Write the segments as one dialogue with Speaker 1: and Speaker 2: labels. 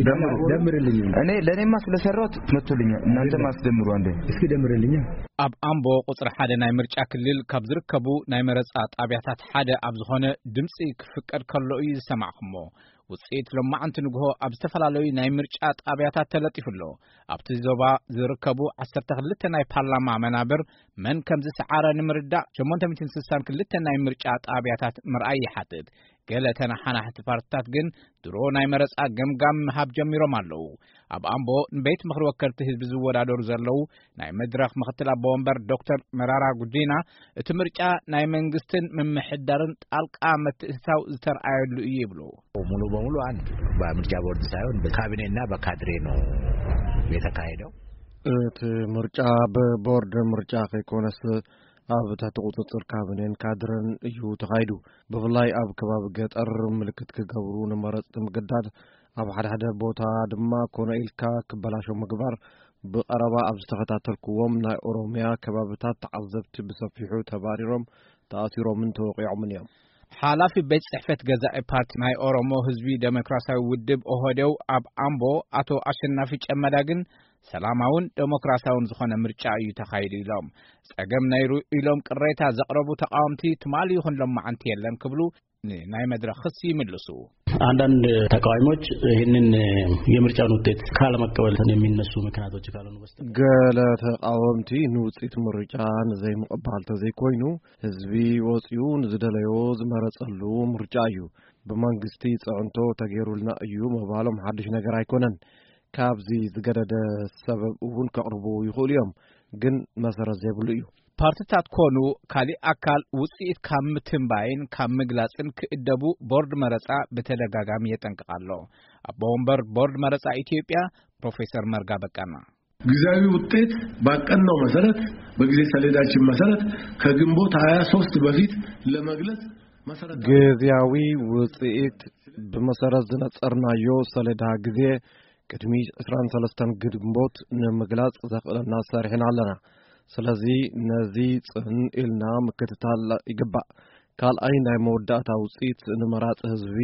Speaker 1: ደምርልኝ
Speaker 2: እኔ ለኔማ ስለሰራሁት መጥቶልኛ እናንተ ማስደምሩ አንዴ
Speaker 1: እስኪ ደምርልኝ
Speaker 3: ኣብ ኣምቦ ቁጽሪ 1 ናይ ምርጫ ክልል ካብ ዝርከቡ ናይ መረጻ ጣብያታት ሓደ ኣብ ዝኾነ ድምጺ ክፍቀድ ከሎ እዩ ዝሰማዕኹሞ ውጽኢት ለማዓንቲ ንግሆ ኣብ ዝተፈላለዩ ናይ ምርጫ ጣብያታት ተለጢፉሎ ኣብቲ ዞባ ዝርከቡ 12 ናይ ፓርላማ መናብር መን ከም ዝሰዓረ ንምርዳእ 862 ናይ ምርጫ ጣብያታት ምርኣይ ይሓትት ገለ ተናሓናሕቲ ፓርቲታት ግን ድሮ ናይ መረጻ ገምጋም ምሃብ ጀሚሮም ኣለዉ ኣብ ኣምቦ ንቤት ምክሪ ወከልቲ ህዝቢ ዝወዳደሩ ዘለዉ ናይ መድረኽ ምክትል ኣቦ ወንበር ዶክተር መራራ ጉዲና እቲ ምርጫ ናይ መንግስትን ምምሕዳርን ጣልቃ ምትእትታው ዝተረኣየሉ እዩ ይብሉ
Speaker 4: ሙሉ በሙሉ አንድ በምርጫ ቦርድ ሳይሆን በካቢኔና በካድሬ ነው የተካሄደው
Speaker 5: እቲ ምርጫ በቦርድ ምርጫ ከይኮነስ ኣብ ታሕቲ ቁጥጥር ካቢኔን ካድረን እዩ ተኻይዱ ብፍላይ ኣብ ከባቢ ገጠር ምልክት ክገብሩ ንመረጽቲ ምግዳድ ኣብ ሓደ ቦታ ድማ ኮነ ኢልካ ክበላሾ ምግባር ብቀረባ ኣብ ዝተኸታተልክዎም ናይ ኦሮሚያ ከባቢታት ተዓዘብቲ ብሰፊሑ ተባሪሮም ተኣሲሮምን ተወቂዖምን እዮም
Speaker 3: ሓላፊ ቤት ጽሕፈት ገዛኢ ፓርቲ ናይ ኦሮሞ ህዝቢ ዴሞክራሲያዊ ውድብ ኦህዴው ኣብ ኣምቦ አቶ አሸናፊ ጨመዳ ግን ሰላማውን ዴሞክራሲያውን ዝኾነ ምርጫ እዩ ተኻይዱ ኢሎም ጸገም ነይሩ ኢሎም ቅሬታ ዘቕረቡ ተቃዋምቲ ትማሊ ይኹን ለማዓንቲ የለን ክብሉ ናይ መድረኽ ክስ ይምልሱ
Speaker 6: አንዳንድ ተቃዋሚዎች ይህንን የምርጫውን ውጤት ካለመቀበል የሚነሱ ምክንያቶች ካሉን በስተቀር
Speaker 5: ገለ ተቃዋምቲ ንውጤት ምርጫ ንዘይ መቀበል ተዘይኮይኑ ህዝቢ ወጽዩ ንዝደለዮ ዝመረጸሉ ምርጫ እዩ በመንግስቲ ጽዕንቶ ተገይሩልና እዩ መባሎም ሓድሽ ነገር አይኮነን ካብዚ ዝገደደ ሰበብ እውን ከቅርቡ ይኽእሉ እዮም ግን መሰረት ዘይብሉ እዩ
Speaker 3: ፓርቲታት ኮኑ ካሊ አካል ውጽኢት ካብ ምትንባይን ካብ ምግላጽን ክእደቡ ቦርድ መረጻ በተደጋጋሚ የጠንቅቃሎ አቦ ወንበር ቦርድ መረጻ ኢትዮጵያ ፕሮፌሰር መርጋ በቃና
Speaker 7: ጊዜያዊ ውጤት ባቀናው መሰረት በጊዜ ሰሌዳችን መሰረት ከግንቦት 23 በፊት ለመግለጽ መሰረት
Speaker 5: ጊዜያዊ ውጽኢት በመሰረት ዝነጸርናዮ ሰሌዳ ጊዜ ቅድሚ 23 ግንቦት ንምግላጽ ዘኽእለና ሰርሕና ኣለና ስለዚ ነዚ ጽን ኢልና ምክትታል ይግባእ ካልኣይ ናይ መወዳእታ ውጽኢት ንመራጽ ህዝቢ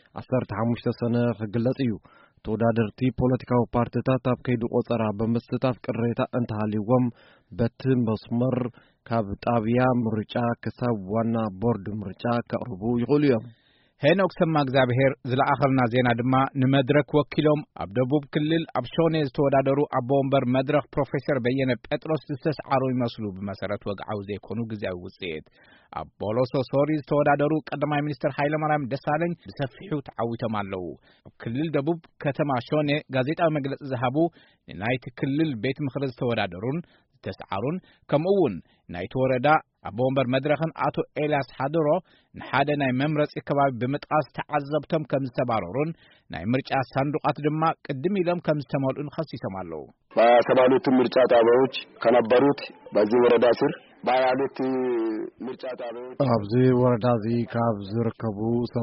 Speaker 5: 15 ሰነ ክግለጽ እዩ ተወዳደርቲ ፖለቲካዊ ፓርቲታት ኣብ ከይዲ ቆጸራ ብምስትታፍ ቅሬታ እንተሃልይዎም በቲ መስመር ካብ ጣብያ ምርጫ ክሳብ ዋና ቦርድ ምርጫ ከቅርቡ ይኽእሉ እዮም
Speaker 3: ሄኖክ ሰማ እግዚአብሔር ዝለአኸርና ዜና ድማ ንመድረክ ወኪሎም ኣብ ደቡብ ክልል ኣብ ሾኔ ዝተወዳደሩ አቦ ወንበር መድረክ ፕሮፌሰር በየነ ጴጥሮስ ዝተስዓሩ ይመስሉ ብመሰረት ወግዓዊ ዘይኮኑ ጊዜያዊ ውጽኢት ኣብ ቦሎሶ ሶሪ ዝተወዳደሩ ቀዳማይ ሚኒስትር ሃይለማርያም ደሳለኝ ብሰፊሑ ተዓዊቶም ኣለዉ ኣብ ክልል ደቡብ ከተማ ሾኔ ጋዜጣዊ መግለጺ ዝሃቡ ናይቲ ክልል ቤት ምክሪ ዝተወዳደሩን ተስዓሩን ከምኡውን ናይቲ ወረዳ አቦ ወንበር መድረኽን አቶ ኤልያስ ሓድሮ ንሓደ ናይ መምረጺ ከባቢ ብምጥቃስ ተዓዘብቶም ከም ዝተባረሩን ናይ ምርጫ ሳንዱቃት ድማ ቅድም ኢሎም ከም ዝተመልኡን ከሲሶም ኣለዉ
Speaker 8: በሰባሉት ምርጫ ጣቢያዎች ከነበሩት በዚህ ወረዳ ስር ባያሉት ምርጫ ጣቢያዎች
Speaker 5: ኣብዚ ወረዳ እዚ ካብ ዝርከቡ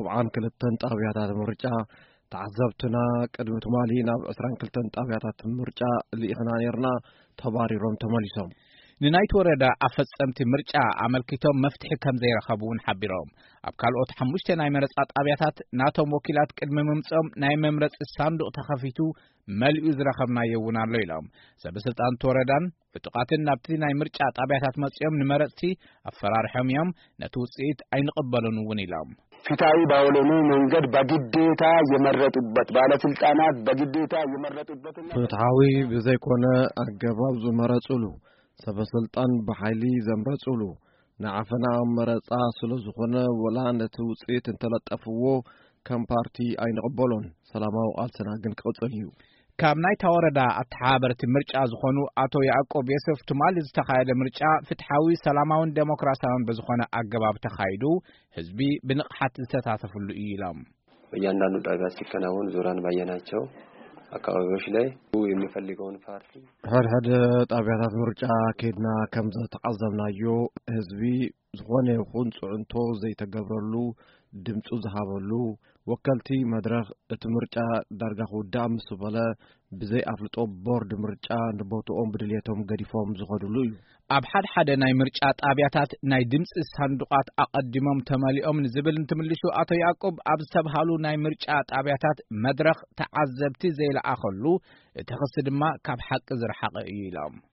Speaker 5: 72 ጣብያታት ምርጫ ተዓዘብትና ቅድሚ ትማሊ ናብ 22 ጣብያታት ምርጫ ልኢኽና ነርና ተባሪሮም ተመሊሶም ንናይት ወረዳ አፈጸምቲ ምርጫ አመልክቶም መፍትሒ ከም ዘይረኸቡን ሓቢሮም ኣብ ካልኦት 5 ናይ መረጻ ጣብያታት ናቶም ወኪላት ቅድሚ ምምጾም ናይ መምረጽ ሳንዱቅ ተኸፊቱ መልኡ ዝረኸብናዮ እውን ኣሎ ኢሎም ሰበስልጣን ወረዳን ዕጡቃትን ናብቲ ናይ ምርጫ ጣብያታት መጽኦም ንመረጽቲ አፈራርሖም እዮም ነቲ ውጽኢት አይንቀበሉን እውን ኢሎም
Speaker 8: ፍትሃዊ ባወለኑ መንገድ በግዴታ የመረጡበት ባለስልጣናት በግዴታ የመረጡበት
Speaker 5: ፍትሃዊ በዘይኮነ አገባብ ዝመረጹሉ ሰበስልጣን በኃይሊ ዘምረጹሉ ንዓፈና መረጻ ስለዝኾነ ወላ ነቲ ውጽኢት እንተለጠፍዎ ከም ፓርቲ አይንቀበሉን ሰላማዊ ቃልስና ግን ቅጽል እዩ
Speaker 3: ካብ ናይ ታወረዳ አተሓበርቲ ምርጫ ዝኾኑ አቶ ያዕቆብ የሰፍ ትማሊ ዝተኻየደ ምርጫ ፍትሃዊ ሰላማውን ዴሞክራሲያውን በዝኾነ አገባብ ተኻይዱ ህዝቢ ብንቅሓት ዝተሳተፈሉ እዩ ኢሎም
Speaker 9: በእያንዳንዱ ጣቢያ ሲከናወን ዞራን ባየናቸው አካባቢዎች ላይ የሚፈልገውን ፓርቲ
Speaker 5: ሀደ ጣቢያታት ምርጫ ከድና ከም ተዓዘብናዮ ህዝቢ ዝኾነ ይኹን ጽዕንቶ ዘይተገብረሉ ድምፁ ዝሃበሉ ወከልቲ መድረኽ እቲ ምርጫ ዳርጋ ክውዳእ ምስ በለ ብዘይ ኣፍልጦ ቦርድ ምርጫ ንቦትኦም ብድልየቶም ገዲፎም ዝኸድሉ እዩ
Speaker 3: ኣብ ሓደ ናይ ምርጫ ጣብያታት ናይ ድምፂ ሳንዱቃት ኣቀዲሞም ተመሊኦም ንዝብል እንትምልሱ ኣቶ ያዕቆብ ኣብ ዝተብሃሉ ናይ ምርጫ ጣብያታት መድረኽ ተዓዘብቲ ዘይለኣኸሉ እቲ ክስ ድማ ካብ ሓቂ ዝረሓቐ እዩ ኢሎም